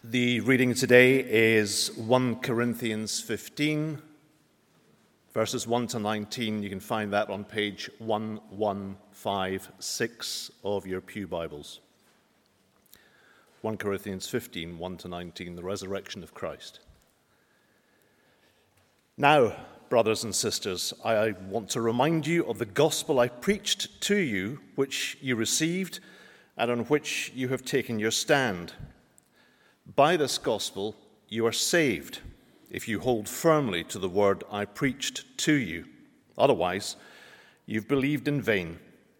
The reading today is 1 Corinthians 15, verses 1 to 19. You can find that on page 1156 of your pew Bibles. 1 Corinthians 15, 1 to 19, the resurrection of Christ. Now, brothers and sisters, I want to remind you of the gospel I preached to you, which you received and on which you have taken your stand. By this gospel you are saved, if you hold firmly to the word I preached to you. Otherwise, you've believed in vain.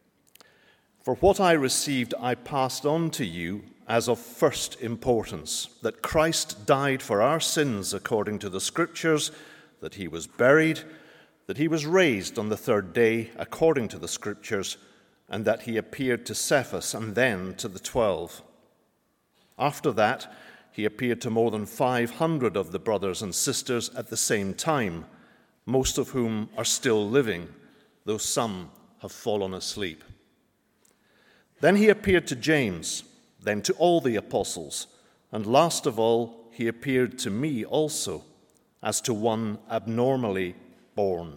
For what I received I passed on to you as of first importance, that Christ died for our sins according to the Scriptures, that he was buried, that he was raised on the third day according to the Scriptures, and that he appeared to Cephas and then to the 12. After that, he appeared to more than 500 of the brothers and sisters at the same time, most of whom are still living, though some have fallen asleep. Then he appeared to James, then to all the apostles, and last of all, he appeared to me also, as to one abnormally born.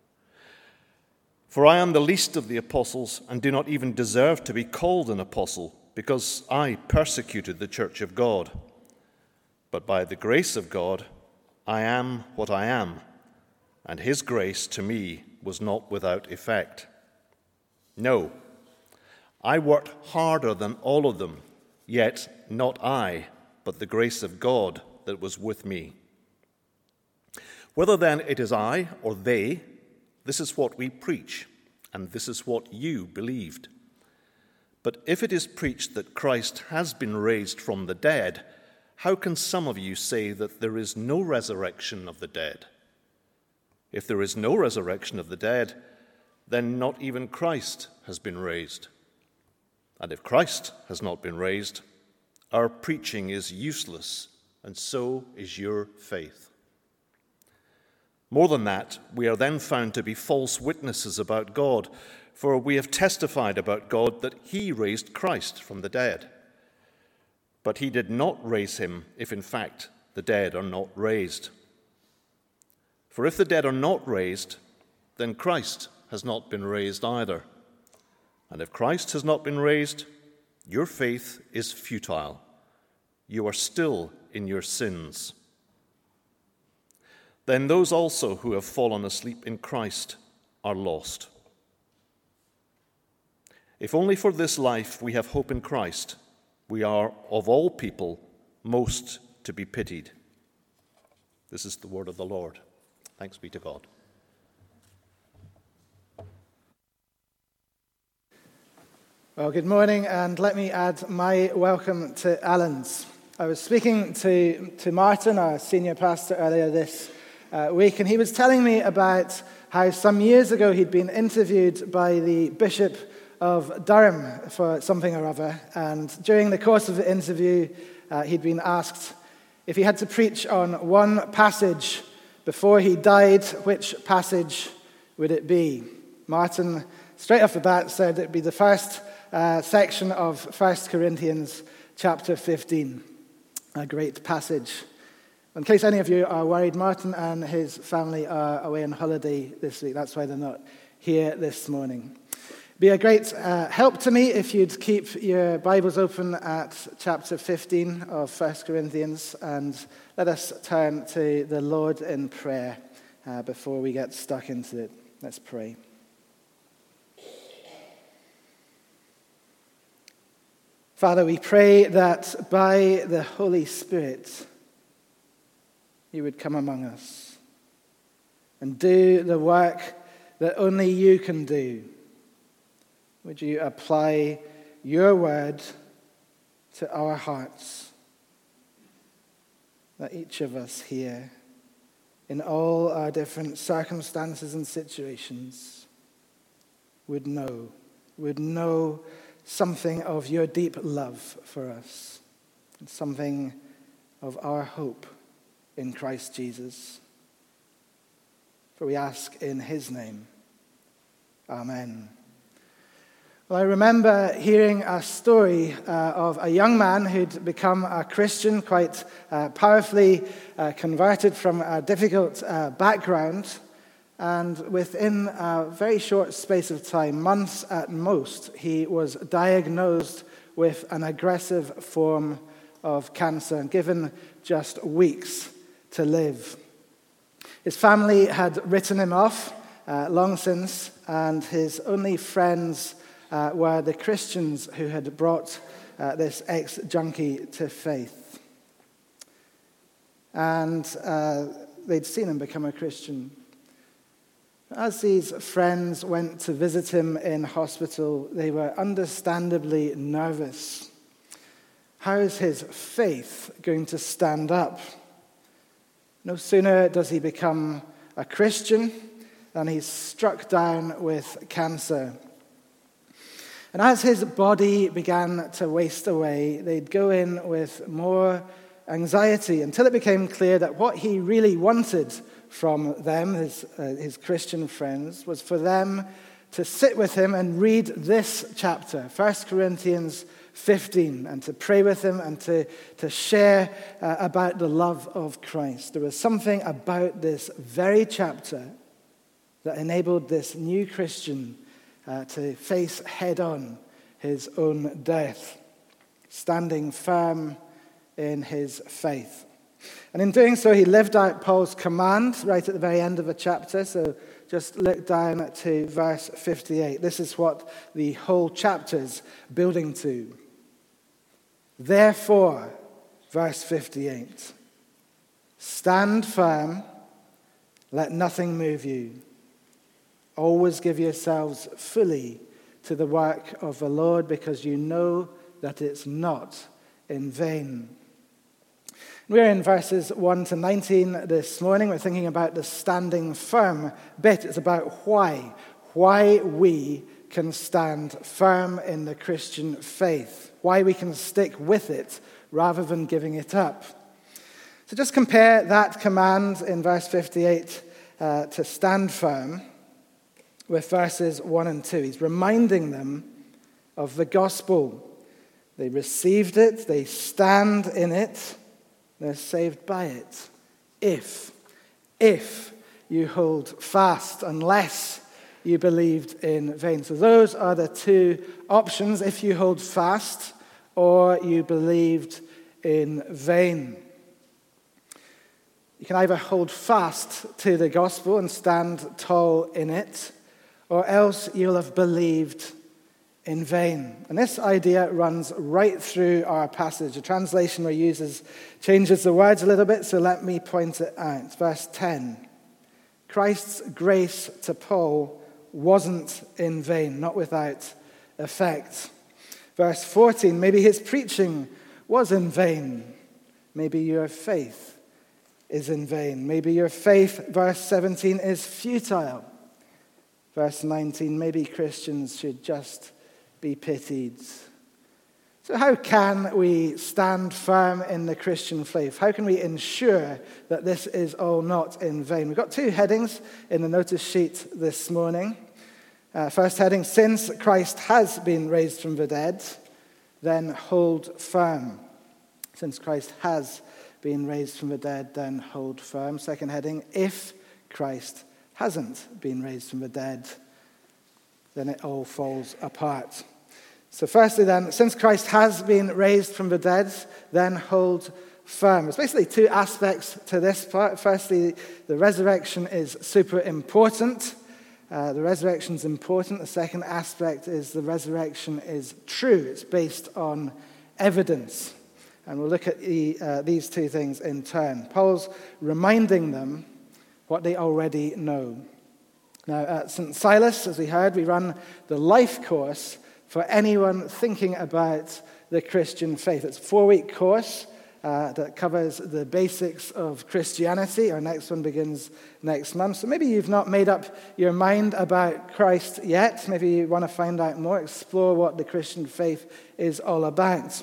For I am the least of the apostles, and do not even deserve to be called an apostle, because I persecuted the church of God. But by the grace of God, I am what I am, and his grace to me was not without effect. No, I worked harder than all of them, yet not I, but the grace of God that was with me. Whether then it is I or they, this is what we preach, and this is what you believed. But if it is preached that Christ has been raised from the dead, how can some of you say that there is no resurrection of the dead? If there is no resurrection of the dead, then not even Christ has been raised. And if Christ has not been raised, our preaching is useless, and so is your faith. More than that, we are then found to be false witnesses about God, for we have testified about God that he raised Christ from the dead. But he did not raise him if in fact the dead are not raised. For if the dead are not raised, then Christ has not been raised either. And if Christ has not been raised, your faith is futile. You are still in your sins. Then those also who have fallen asleep in Christ are lost. If only for this life we have hope in Christ, we are, of all people, most to be pitied. This is the word of the Lord. Thanks be to God. Well, good morning, and let me add my welcome to Alan's. I was speaking to Martin, our senior pastor, earlier this week, and he was telling me about how some years ago he'd been interviewed by the Bishop of Durham for something or other, and during the course of the interview, he'd been asked if he had to preach on one passage before he died, which passage would it be? Martin, straight off the bat, said it'd be the first section of 1 Corinthians chapter 15, a great passage. In case any of you are worried, Martin and his family are away on holiday this week. That's why they're not here this morning. Be a great help to me if you'd keep your Bibles open at chapter 15 of 1 Corinthians, and let us turn to the Lord in prayer before we get stuck into it. Let's pray. Father, we pray that by the Holy Spirit you would come among us and do the work that only you can do. Would you apply your word to our hearts, that each of us here, in all our different circumstances and situations, would know something of your deep love for us, and something of our hope in Christ Jesus. For we ask in his name. Amen. Well, I remember hearing a story of a young man who'd become a Christian, quite powerfully converted from a difficult background. And within a very short space of time, months at most, he was diagnosed with an aggressive form of cancer and given just weeks to live. His family had written him off long since, and his only friends were the Christians who had brought this ex-junkie to faith. And they'd seen him become a Christian. As these friends went to visit him in hospital, they were understandably nervous. How is his faith going to stand up? No sooner does he become a Christian than he's struck down with cancer. And as his body began to waste away, they'd go in with more anxiety until it became clear that what he really wanted from them, his Christian friends, was for them to sit with him and read this chapter, 1 Corinthians 15, and to pray with him and to share about the love of Christ. There was something about this very chapter that enabled this new Christian to face head-on his own death, standing firm in his faith. And in doing so, he lived out Paul's command right at the very end of the chapter. So just look down to verse 58. This is what the whole chapter's building to. Therefore, verse 58, stand firm, let nothing move you. Always give yourselves fully to the work of the Lord, because you know that it's not in vain. We're in verses 1 to 19 this morning. We're thinking about the standing firm bit. It's about why we can stand firm in the Christian faith, why we can stick with it rather than giving it up. So just compare that command in verse 58 to stand firm with verses 1 and 2. He's reminding them of the gospel. They received it, they stand in it, they're saved by it. If you hold fast, unless you believed in vain. So those are the two options: if you hold fast or you believed in vain. You can either hold fast to the gospel and stand tall in it, or else you'll have believed in vain. And this idea runs right through our passage. The translation we use changes the words a little bit, so let me point it out. Verse 10, Christ's grace to Paul wasn't in vain, not without effect. Verse 14, maybe his preaching was in vain. Maybe your faith is in vain. Maybe your faith, verse 17, is futile. Verse 19, maybe Christians should just be pitied. So how can we stand firm in the Christian faith? How can we ensure that this is all not in vain? We've got two headings in the notice sheet this morning. First heading, since Christ has been raised from the dead, then hold firm. Since Christ has been raised from the dead, then hold firm. Second heading, if Christ hasn't been raised from the dead, then it all falls apart. So firstly then, since Christ has been raised from the dead, then hold firm. There's basically two aspects to this part. Firstly, the resurrection is super important. The resurrection's important. The second aspect is the resurrection is true. It's based on evidence. And we'll look at these two things in turn. Paul's reminding them what they already know. Now, at St. Silas, as we heard, we run the life course for anyone thinking about the Christian faith. It's a 4-week course that covers the basics of Christianity. Our next one begins next month. So maybe you've not made up your mind about Christ yet. Maybe you want to find out more, explore what the Christian faith is all about.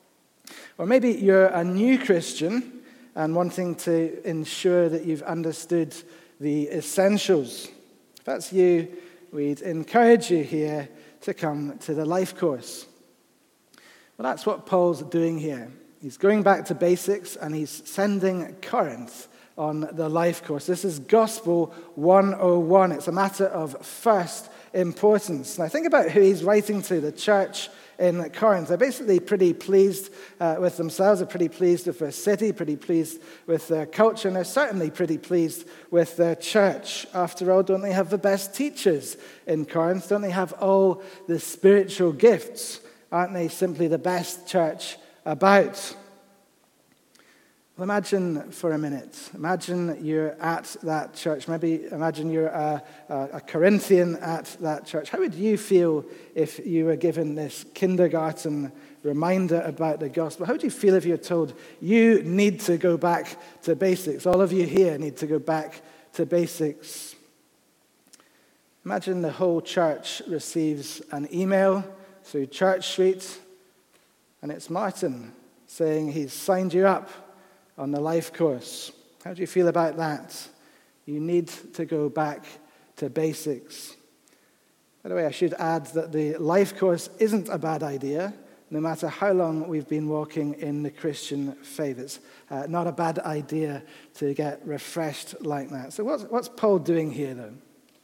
Or maybe you're a new Christian and wanting to ensure that you've understood the essentials. If that's you, we'd encourage you here to come to the life course. Well, that's what Paul's doing here. He's going back to basics and he's sending Corinth on the life course. This is Gospel 101. It's a matter of first importance. Now think about who he's writing to, the church in Corinth. They're basically pretty pleased with themselves. They're pretty pleased with their city, pretty pleased with their culture, and they're certainly pretty pleased with their church. After all, don't they have the best teachers in Corinth? Don't they have all the spiritual gifts? Aren't they simply the best church about? Well, imagine for a minute. Imagine you're at that church. Maybe imagine you're a Corinthian at that church. How would you feel if you were given this kindergarten reminder about the gospel? How would you feel if you were told you need to go back to basics? All of you here need to go back to basics. Imagine the whole church receives an email through Church Street, and it's Martin saying he's signed you up on the life course. How do you feel about that? You need to go back to basics. By the way, I should add that the life course isn't a bad idea, no matter how long we've been walking in the Christian faith. It's not a bad idea to get refreshed like that. So what's Paul doing here, though?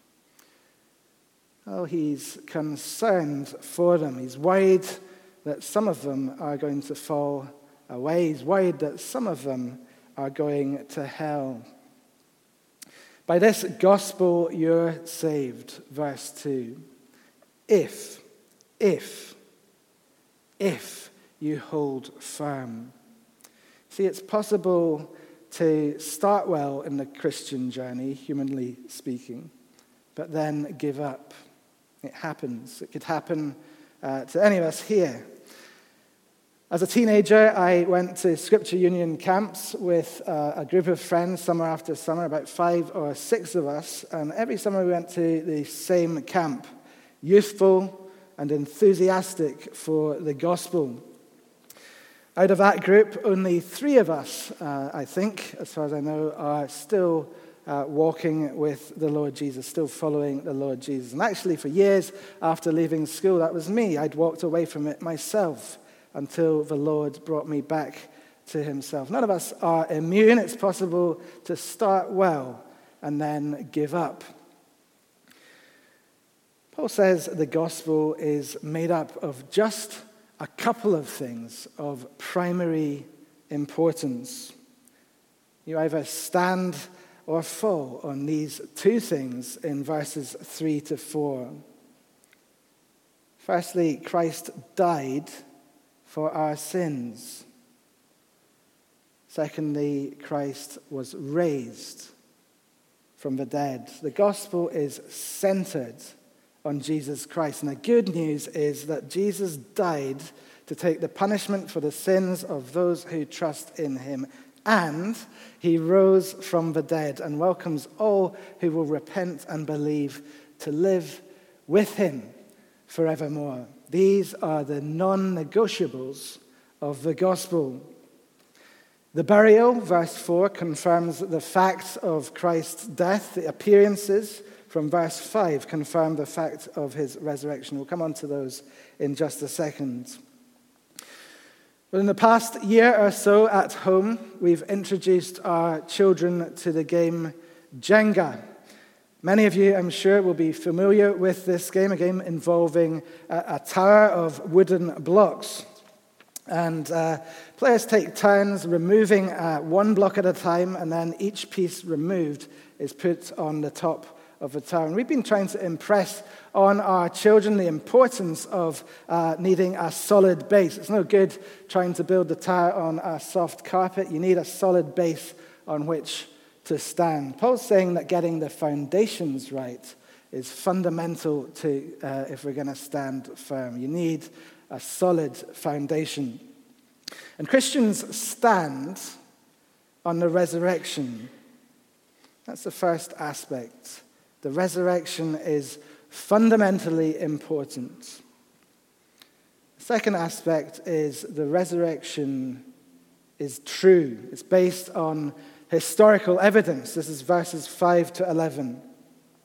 Oh, he's concerned for them. He's worried that some of them are going to fall away. He's worried that some of them are going to hell. By this gospel you're saved, verse 2. If you hold firm. See, it's possible to start well in the Christian journey, humanly speaking, but then give up. It happens. It could happen to any of us here. As a teenager, I went to Scripture Union camps with a group of friends summer after summer, about 5 or 6 of us, and every summer we went to the same camp, youthful and enthusiastic for the gospel. Out of that group, only 3 of us, I think, as far as I know, are still walking with the Lord Jesus, still following the Lord Jesus. And actually, for years after leaving school, that was me. I'd walked away from it myself until the Lord brought me back to himself. None of us are immune. It's possible to start well and then give up. Paul says the gospel is made up of just a couple of things of primary importance. You either stand or fall on these 2 things in verses 3 to 4. Firstly, Christ died for our sins. Secondly, Christ was raised from the dead. The gospel is centered on Jesus Christ. And the good news is that Jesus died to take the punishment for the sins of those who trust in him. And he rose from the dead and welcomes all who will repent and believe to live with him forevermore. These are the non-negotiables of the gospel. The burial, verse 4, confirms the fact of Christ's death. The appearances from verse 5 confirm the fact of his resurrection. We'll come on to those in just a second. Well, in the past year or so at home, we've introduced our children to the game Jenga. Many of you, I'm sure, will be familiar with this game, a game involving a tower of wooden blocks. And players take turns removing one block at a time, and then each piece removed is put on the top of the tower. And we've been trying to impress on our children the importance of needing a solid base. It's no good trying to build the tower on a soft carpet. You need a solid base on which to stand. Paul's saying that getting the foundations right is fundamental to if we're going to stand firm. You need a solid foundation. And Christians stand on the resurrection. That's the first aspect. The resurrection is fundamentally important. The second aspect is the resurrection is true. It's based on historical evidence. This is verses 5 to 11.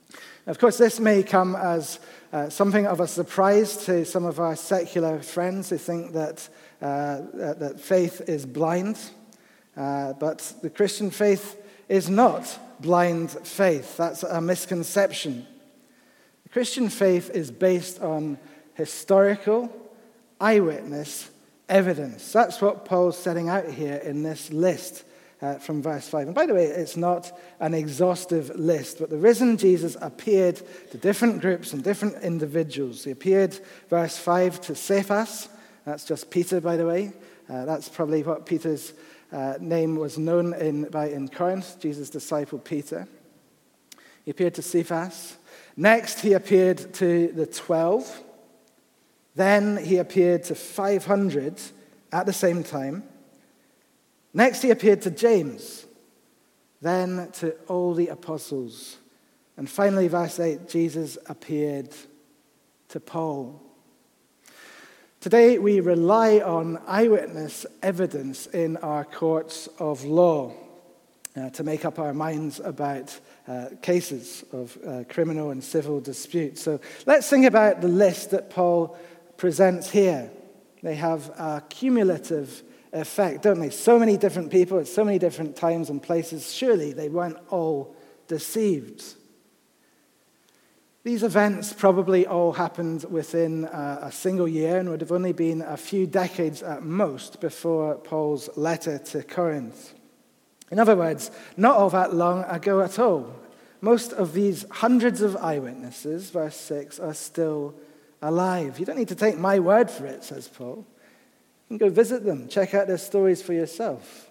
Of course, this may come as something of a surprise to some of our secular friends who think that faith is blind. But the Christian faith is not blind faith. That's a misconception. The Christian faith is based on historical, eyewitness evidence. That's what Paul's setting out here in this list from verse 5. And by the way, it's not an exhaustive list, but the risen Jesus appeared to different groups and different individuals. He appeared, verse 5, to Cephas. That's just Peter, by the way. That's probably what Peter's name was known in Corinth, Jesus' disciple Peter. He appeared to Cephas. Next, he appeared to the 12. Then he appeared to 500 at the same time. Next, he appeared to James, then to all the apostles. And finally, verse 8, Jesus appeared to Paul. Today, we rely on eyewitness evidence in our courts of law to make up our minds about cases of criminal and civil disputes. So let's think about the list that Paul presents here. They have a cumulative effect, don't they? So many different people at so many different times and places. Surely they weren't all deceived. These events probably all happened within a single year and would have only been a few decades at most before Paul's letter to Corinth. In other words, not all that long ago at all. Most of these hundreds of eyewitnesses, verse 6, are still alive. You don't need to take my word for it, says Paul. You can go visit them, check out their stories for yourself.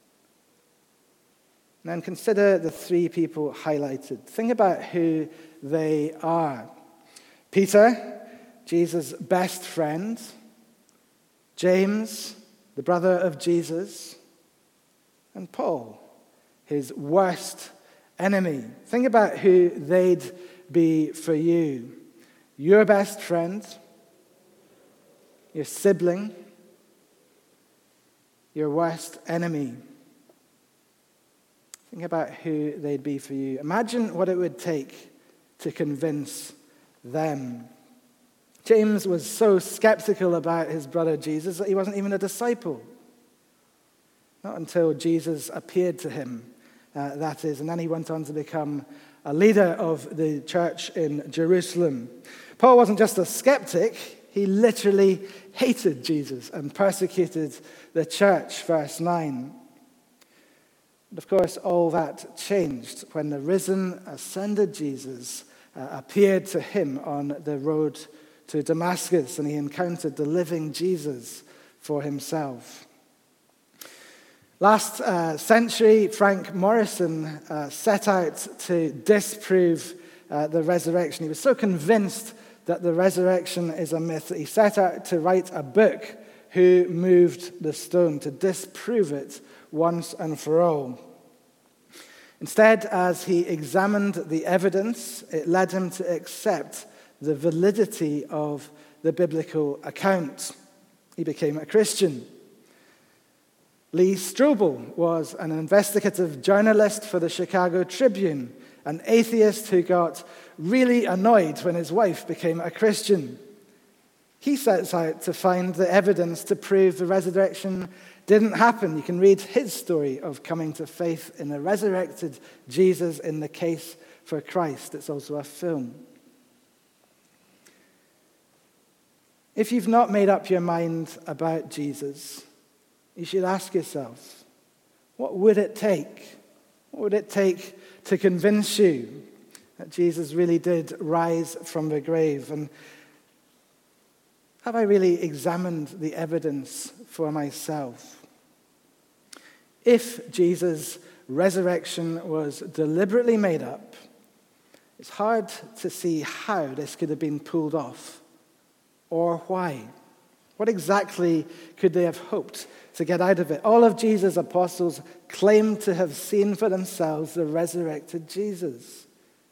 And then consider the three people highlighted. Think about who they are. Peter, Jesus' best friend. James, the brother of Jesus. And Paul, his worst enemy. Think about who they'd be for you. Your best friend, your sibling, your worst enemy. Think about who they'd be for you. Imagine what it would take to convince them. James was so skeptical about his brother Jesus that he wasn't even a disciple. Not until Jesus appeared to him, that is. And then he went on to become a leader of the church in Jerusalem. Paul wasn't just a skeptic, he literally hated Jesus and persecuted the church, verse 9. And of course, all that changed when the risen, ascended Jesus appeared to him on the road to Damascus, and he encountered the living Jesus for himself. Last century, Frank Morrison set out to disprove the resurrection. He was so convinced that the resurrection is a myth that he set out to write a book, Who Moved the Stone, to disprove it once and for all. Instead, as he examined the evidence, it led him to accept the validity of the biblical account. He became a Christian. Lee Strobel was an investigative journalist for the Chicago Tribune, an atheist who got really annoyed when his wife became a Christian. He sets out to find the evidence to prove the resurrection didn't happen. You can read his story of coming to faith in the resurrected Jesus in The Case for Christ. It's also a film. If you've not made up your mind about Jesus, you should ask yourself, what would it take? What would it take to convince you that Jesus really did rise from the grave? And have I really examined the evidence for myself? If Jesus' resurrection was deliberately made up, it's hard to see how this could have been pulled off or why. What exactly could they have hoped to get out of it? All of Jesus' apostles claimed to have seen for themselves the resurrected Jesus.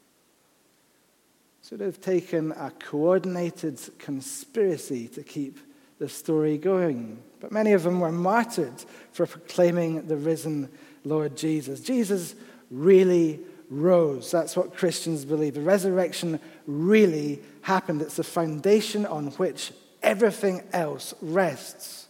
So they've taken a coordinated conspiracy to keep the story going. But many of them were martyred for proclaiming the risen Lord Jesus. Jesus really rose. That's what Christians believe. The resurrection really happened. It's the foundation on which everything else rests.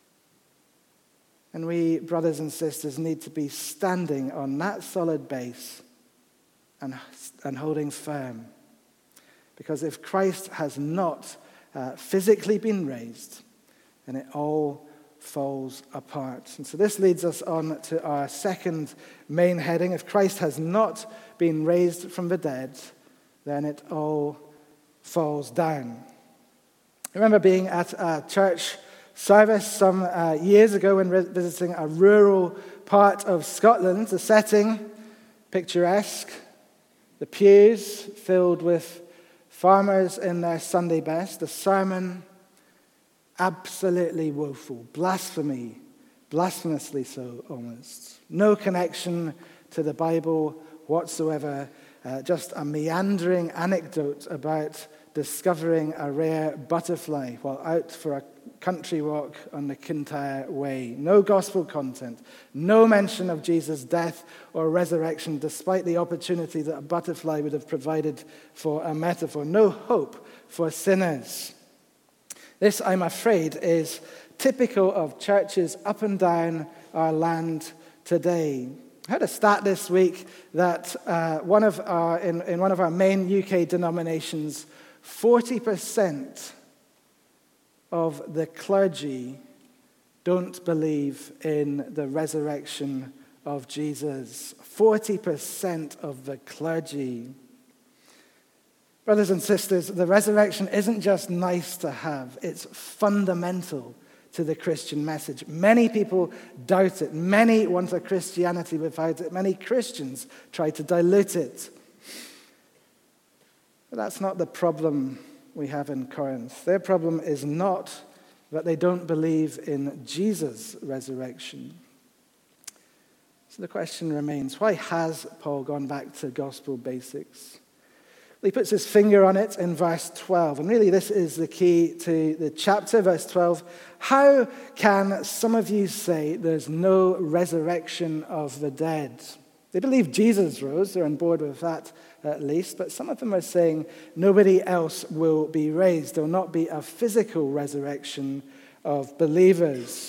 And we, brothers and sisters, need to be standing on that solid base and holding firm. Because if Christ has not physically been raised, then it all falls apart. And so this leads us on to our second main heading. If Christ has not been raised from the dead, then it all falls down. I remember being at a church service some years ago when visiting a rural part of Scotland. The setting, picturesque. The pews filled with farmers in their Sunday best. The sermon, absolutely woeful. Blasphemy, blasphemously so almost. No connection to the Bible whatsoever. Just a meandering anecdote about discovering a rare butterfly while out for a country walk on the Kintyre Way. No gospel content. No mention of Jesus' death or resurrection, despite the opportunity that a butterfly would have provided for a metaphor. No hope for sinners. This, I'm afraid, is typical of churches up and down our land today. I heard a stat this week that in one of our main UK denominations, 40% of the clergy don't believe in the resurrection of Jesus. 40% of the clergy. Brothers and sisters, the resurrection isn't just nice to have, it's fundamental to the Christian message. Many people doubt it. Many want a Christianity without it. Many Christians try to dilute it. But that's not the problem we have in Corinth. Their problem is not that they don't believe in Jesus' resurrection. So the question remains, why has Paul gone back to gospel basics? He puts his finger on it in verse 12. And really this is the key to the chapter, verse 12. How can some of you say there's no resurrection of the dead? They believe Jesus rose. They're on board with that at least. But some of them are saying nobody else will be raised. There will not be a physical resurrection of believers.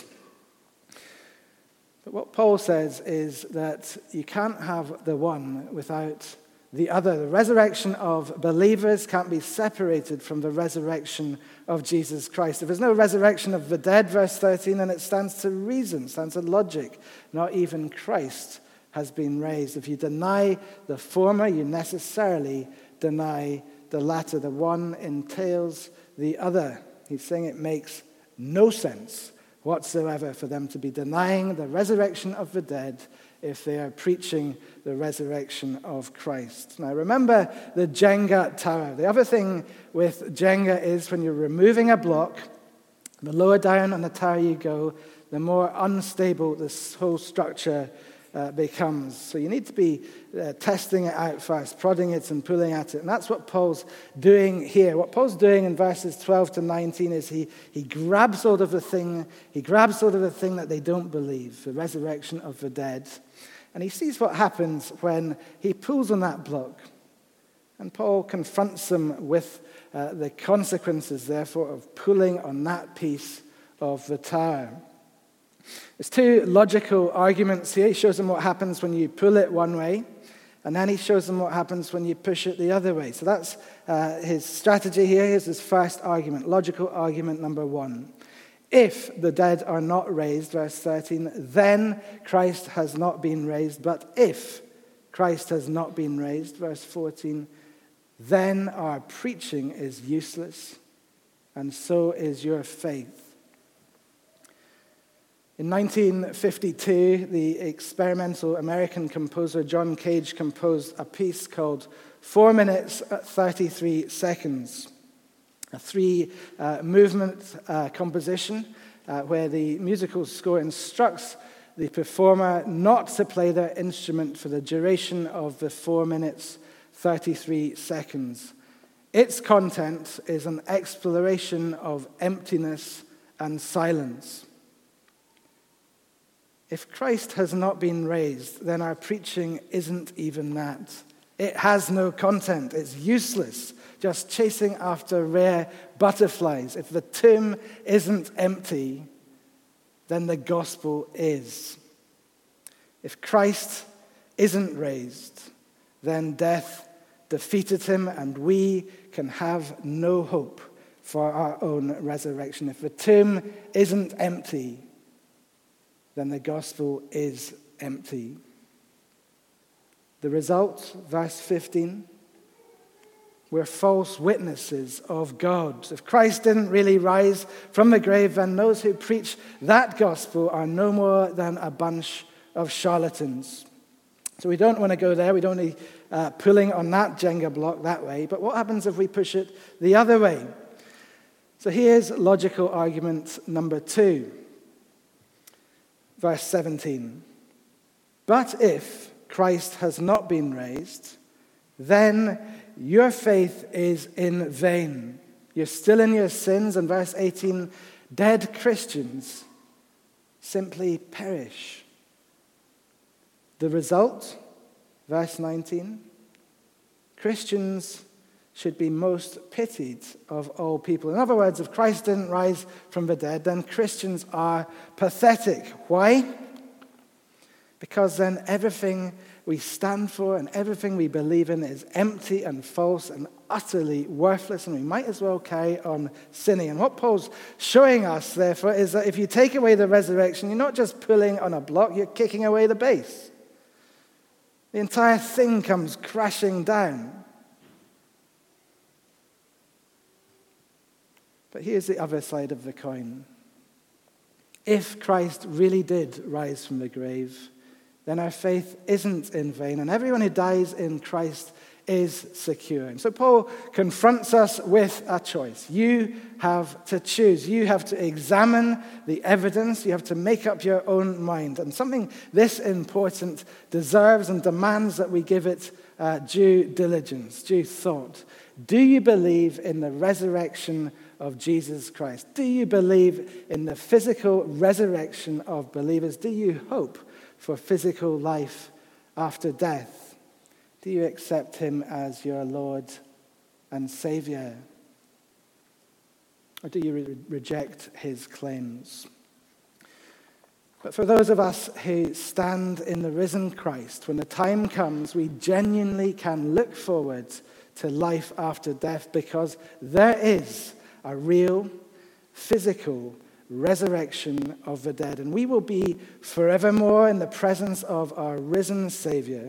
But what Paul says is that you can't have the one without the other. The resurrection of believers can't be separated from the resurrection of Jesus Christ. If there's no resurrection of the dead, verse 13, then it stands to reason, stands to logic. Not even Christ has been raised. If you deny the former, you necessarily deny the latter. The one entails the other. He's saying it makes no sense whatsoever for them to be denying the resurrection of the dead if they are preaching the resurrection of Christ. Now remember the Jenga tower. The other thing with Jenga is when you're removing a block, the lower down on the tower you go, the more unstable this whole structure becomes. So you need to be testing it out first, prodding it and pulling at it. And that's what Paul's doing here. What Paul's doing in verses 12 to 19 is he grabs hold of the thing that they don't believe, the resurrection of the dead. And he sees what happens when he pulls on that block. And Paul confronts them with the consequences, therefore, of pulling on that piece of the tower. There's two logical arguments here. He shows them what happens when you pull it one way, and then he shows them what happens when you push it the other way. So that's his strategy here. Here's his first argument, logical argument number one. If the dead are not raised, verse 13, then Christ has not been raised. But if Christ has not been raised, verse 14, then our preaching is useless, and so is your faith. In 1952, the experimental American composer John Cage composed a piece called 4 minutes 33 seconds, a three-movement composition where the musical score instructs the performer not to play their instrument for the duration of the 4 minutes 33 seconds. Its content is an exploration of emptiness and silence. If Christ has not been raised, then our preaching isn't even that. It has no content. It's useless, just chasing after rare butterflies. If the tomb isn't empty, then the gospel is. If Christ isn't raised, then death defeated him, and we can have no hope for our own resurrection. If the tomb isn't empty, then the gospel is empty. The result, verse 15, we're false witnesses of God. If Christ didn't really rise from the grave, then those who preach that gospel are no more than a bunch of charlatans. So we don't want to go there. We don't need pulling on that Jenga block that way. But what happens if we push it the other way? So here's logical argument number 2. Verse 17. But if Christ has not been raised, then your faith is in vain. You're still in your sins. And verse 18, dead Christians simply perish. The result, verse 19, Christians should be most pitied of all people. In other words, if Christ didn't rise from the dead, then Christians are pathetic. Why? Because then everything we stand for and everything we believe in is empty and false and utterly worthless, and we might as well carry on sinning. And what Paul's showing us, therefore, is that if you take away the resurrection, you're not just pulling on a block, you're kicking away the base. The entire thing comes crashing down. But here's the other side of the coin. If Christ really did rise from the grave, then our faith isn't in vain, and everyone who dies in Christ is secure. And so Paul confronts us with a choice. You have to choose. You have to examine the evidence. You have to make up your own mind. And something this important deserves and demands that we give it due diligence, due thought. Do you believe in the resurrection of Jesus Christ? Do you believe in the physical resurrection of believers? Do you hope for physical life after death? Do you accept him as your Lord and Savior? Or do you reject his claims? But for those of us who stand in the risen Christ, when the time comes, we genuinely can look forward to life after death, because there is a real, physical resurrection of the dead. And we will be forevermore in the presence of our risen Savior.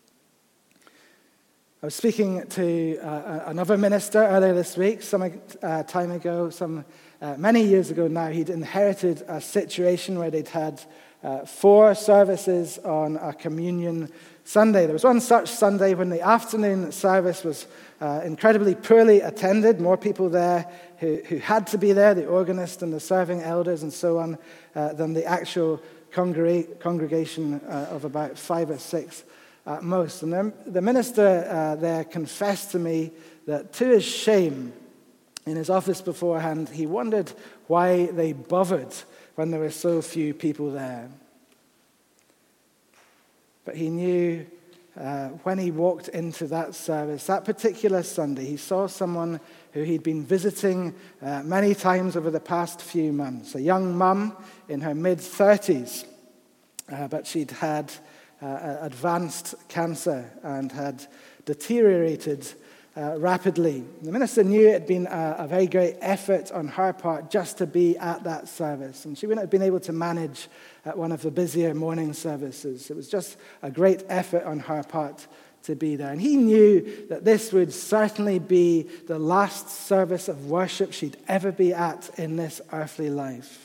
I was speaking to another minister earlier this week, some time ago, many years ago now. He'd inherited a situation where they'd had 4 services on a communion Sunday. There was one such Sunday when the afternoon service was incredibly poorly attended. More people there who had to be there, the organist and the serving elders and so on, than the actual congregation of about 5 or 6 at most. And the minister there confessed to me that, to his shame, in his office beforehand, he wondered why they bothered when there were so few people there. But he knew when he walked into that service, that particular Sunday, he saw someone who he'd been visiting many times over the past few months, a young mum in her mid-30s, but she'd had advanced cancer and had deteriorated rapidly. The minister knew it had been a very great effort on her part just to be at that service, and she wouldn't have been able to manage at one of the busier morning services. It was just a great effort on her part to be there. And he knew that this would certainly be the last service of worship she'd ever be at in this earthly life.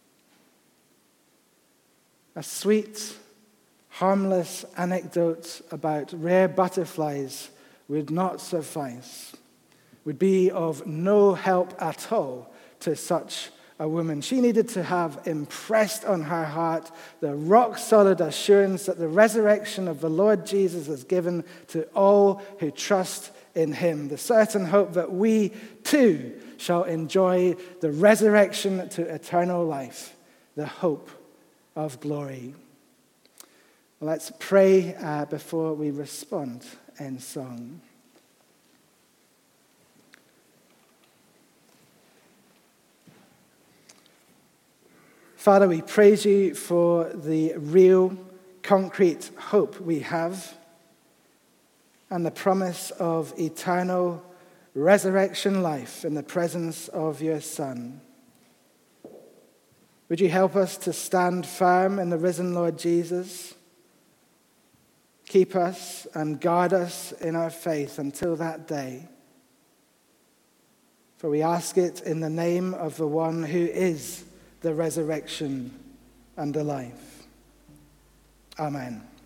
A sweet, harmless anecdote about rare butterflies would not suffice, would be of no help at all to such a woman. She needed to have impressed on her heart the rock-solid assurance that the resurrection of the Lord Jesus is given to all who trust in him, the certain hope that we too shall enjoy the resurrection to eternal life, the hope of glory. Well, let's pray before we respond in song. Father, we praise you for the real, concrete hope we have and the promise of eternal resurrection life in the presence of your Son. Would you help us to stand firm in the risen Lord Jesus? Keep us and guard us in our faith until that day. For we ask it in the name of the one who is the resurrection and the life. Amen.